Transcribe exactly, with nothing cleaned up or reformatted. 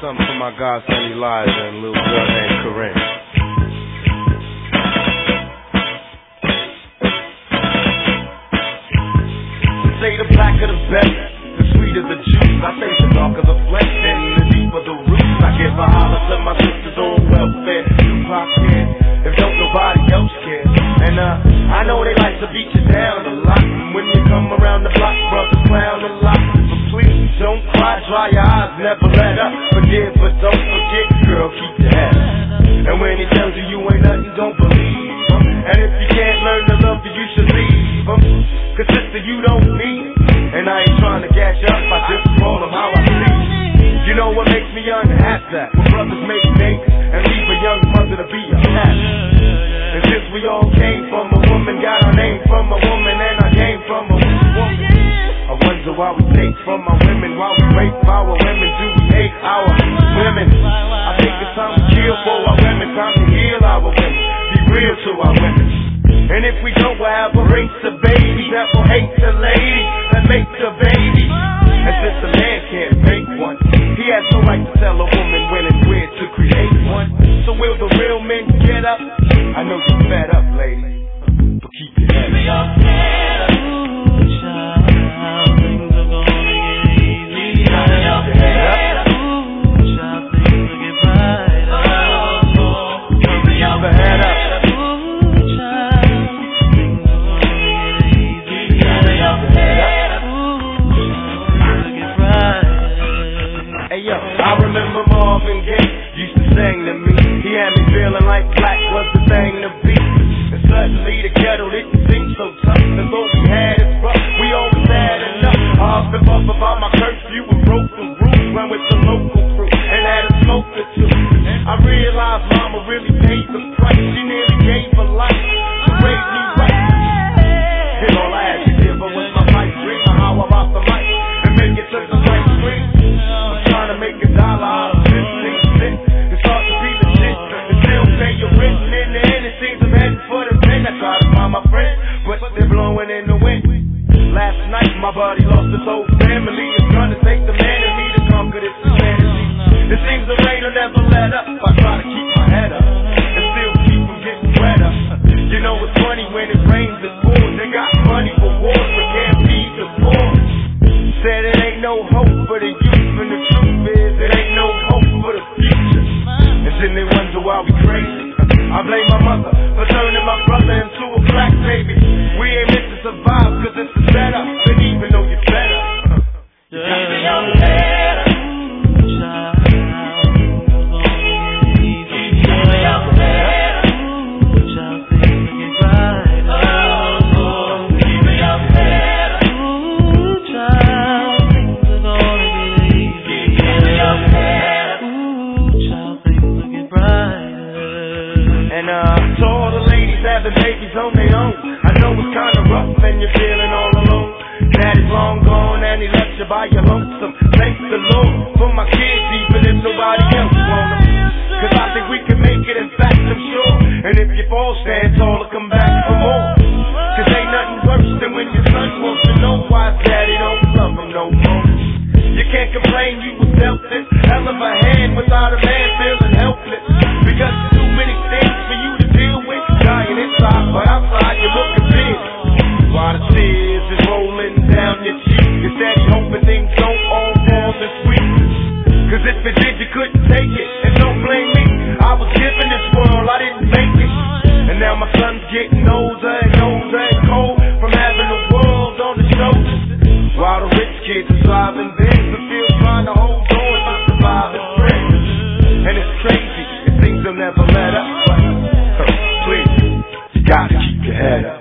something for my godson Elijah and a little girl named Corinne. Say the blacker the better, the sweeter the juice. I say the darker the flesh and the deeper the roots. I give a holler to my sisters on welfare. Tupac care, if don't nobody else care. And uh, I know they like to beat you down a lot. And when you come around the block, brothers clown a lot. But please don't cry, dry your eyes, never let up. Forgive but don't forget, girl, keep your head up. And when he tells you you ain't nothing, don't believe him. And if you can't learn to love you, you should leave him. Cause sister, you don't need it. And I ain't trying to gas you up, I just roll them how I see it. You know what makes me unhappy? When brothers make names and leave a young mother to be a cat. And since we all came from a woman, got our name from a woman, and I came from a woman. I wonder why we take from our women, why we rape our women, do we hate our women? I think it's time to kill for our women, time to heal our women, be real to our women. And if we don't, we'll have a race of babies that will hate the lady that make the baby. And since a man can't make one, he has no right to tell a woman when and where to create one. So will the real men get up? I know you're fed up, lady, but keep your head up. Ooh, child, things are gonna get easy. Keep your head up. Ooh, child, things will get brighter. Oh, keep your head up. I remember Marvin Gaye used to sing to me. He had me feeling like black was the thing to be. And suddenly the ghetto didn't seem so tough. The Lord we had is rough, we always had enough. I huffed and puffed about my curfew and broke the rules. Went with the local crew and had a smoke or two. I realized mama really paid the price. She nearly gave her life to raise me right. And all I had to give her was my pipe dream of how I bought the mic and make it to the right screen. To make a dollar out of fifteen cents. It's hard to be legit and still pay your rent. And in the end, it seems I'm heading for the pen. I try to find my friends, but they're blowing in the wind. Last night, my buddy lost his whole family. It's gonna take the man in me to conquer this insanity. It seems the rain will never let up. I try to keep my head up and still keep from getting wetter. You know it's funny when it rains, it pours. They got money for wars, but can't feed the poor. Said it ain't no hope for the youth, and the truth is it ain't no hope for the future. And then they wonder why we crazy. I blame my mother for turning my brother into a black baby. We ain't meant to survive cause it's a setup, and even though you're better, you gotta be your head up. Having babies on their own, I know it's kinda rough and you're feeling all alone. Daddy's long gone and he left you by your lonesome. Thank the Lord for my kids, even if nobody else want them. Cause I think we can make it, in fact I'm sure. And if you fall, stand tall to come back for more. Cause ain't nothing worse than when your son wants to know why daddy don't love him no more. You can't complain you was dealt this hell of a hand without a man feeling helpless. Because there's too many things for you to deal with. Dying inside, but outside you're looking big. While the tears is rolling down your cheek, you're steady hoping things don't all fall this week. Cause if it did, you couldn't take it. And don't blame me, I was given this world, I didn't make it. And now my son's getting older and older and cold from having the world on his shoulders. While the rich kids are driving Benz and still trying to hold on to survive his friends. And it's crazy, it seems they'll never let up. But, please, you gotta keep your head up.